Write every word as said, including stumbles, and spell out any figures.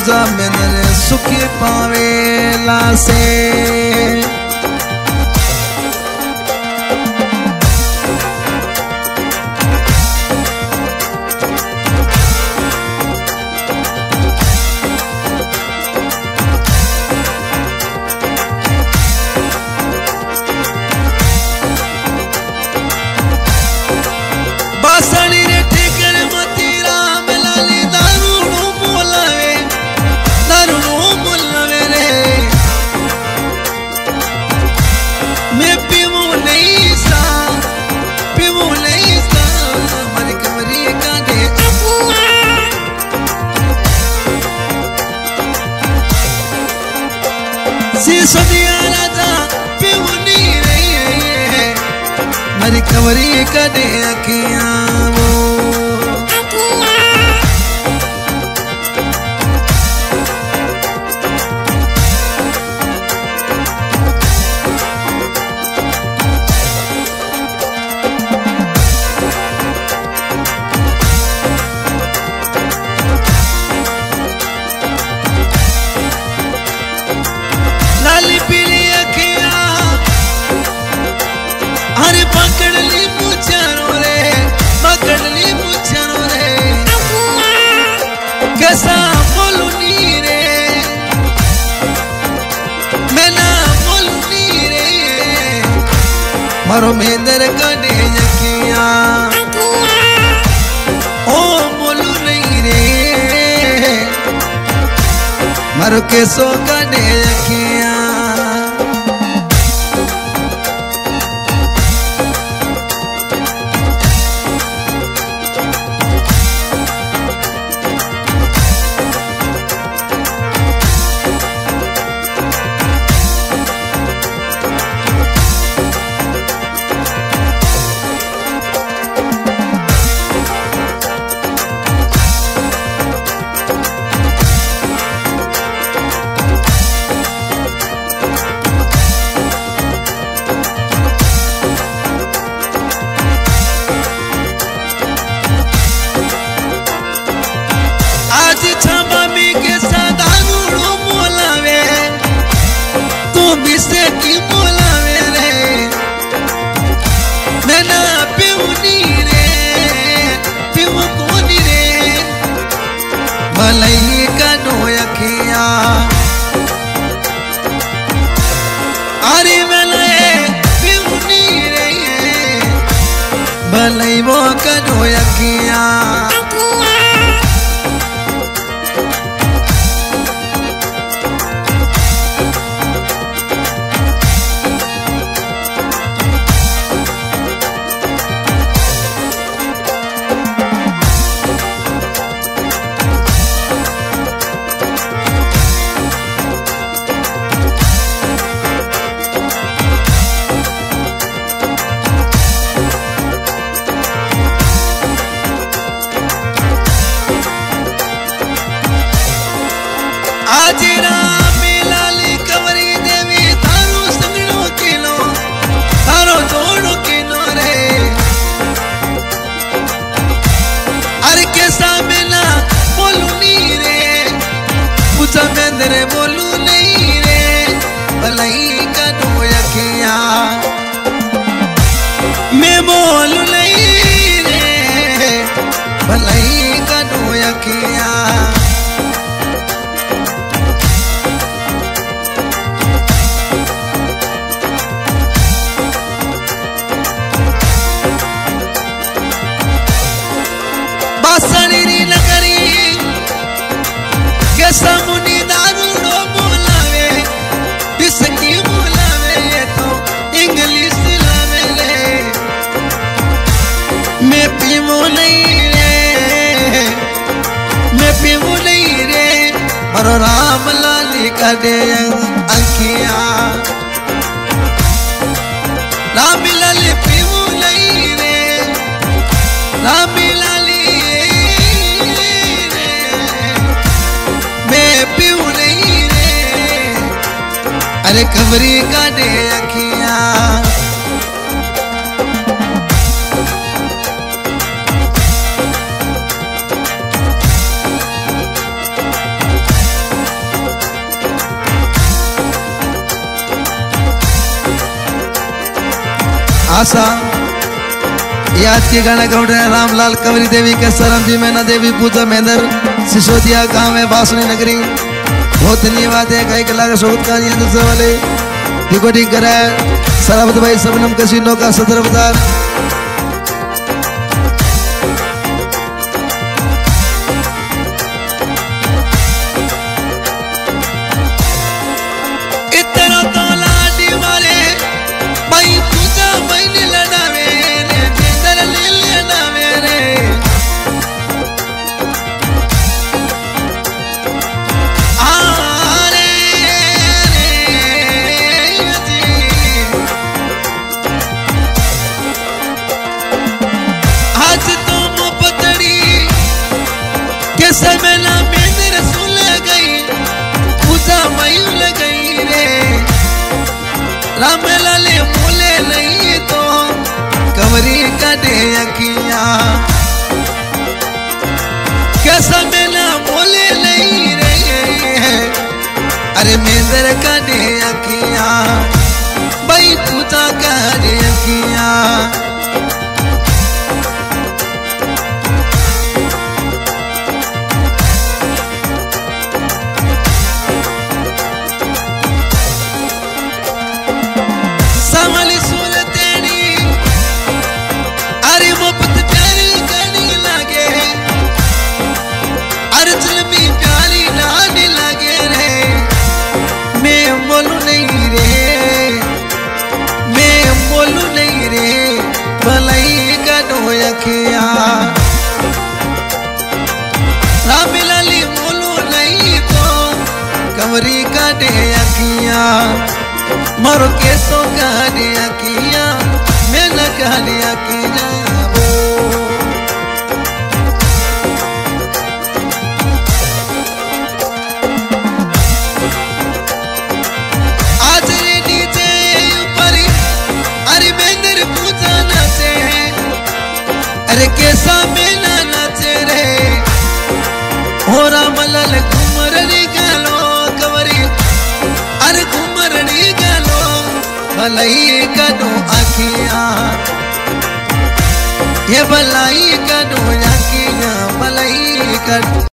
पूजा में नरे सुखी पावेला से सदिया राजा पिवनी रही है मरी कवरी कदे अखियां वो पकड़ ली मुझारो रे पकड़ ली मुझारो रे कैसा बोलू नी रे मैं ना बोलू नी रे मारो मेंदर कने यकिया ओ बोलू नहीं रे मारो कैसो कने यकिया भलाई कनो यखिया अरे भले पिवनी रे भलाई वो कनो यखिया आजीरा मिलाली कवरी देवी थारो संगणो किलो थारो जोड़ो किनो रे अरे कैसा मिला बोलू नी रे पूछा मेंदरे बोलू नहीं रे भलाई कनो यखिया मैं बोलू नहीं रे भलाई कनो यखिया बासड़ी नगरी कैसा मुनि दारूड़ो बोलावे इसकी बोलावे ये तो इंग्लिश लावे ले मैं पीवो नहीं रे मैं पीवो नहीं रे और राम लाली का दे अंकिया राम लाली पीवो नहीं रे राम लाली अरे खबरी का दे अखिया आशा याद के गाना गाउड रामलाल कंवरी देवी के सरम जी मैना देवी पूजा महेंद्र सिसोदिया गांव में बासुनी नगरी। बहुत धन्यवाद है कई कलाकार सोबत का दूसरे वाले रिकॉर्डिंग करा सराबत भाई सबनम कसीनो का सदर बाजार। समय ना मेरे सुन गई पूजा मयू गई रे राम लाले बोले नहीं तो कंवरी कटे अखियां क्या समय ना बोले नहीं रे अरे मेरे कटे अखियां भाई पूजा करे अखियां। राम लाली बोलो नहीं तो कंवरी काटे अखियां मरो केसो काटे अखियां मैं न काटे अखियां। आज रे डीजे ऊपर अरे मेंदर पूजा नाचे अरे कैसा में ना नाचे रे हो रामलाल घुमरनी गालो कंवरी अरे घुमरनी गालो भलाई कदो आखियां ये भलाई कदो आखियां भलाई कदो।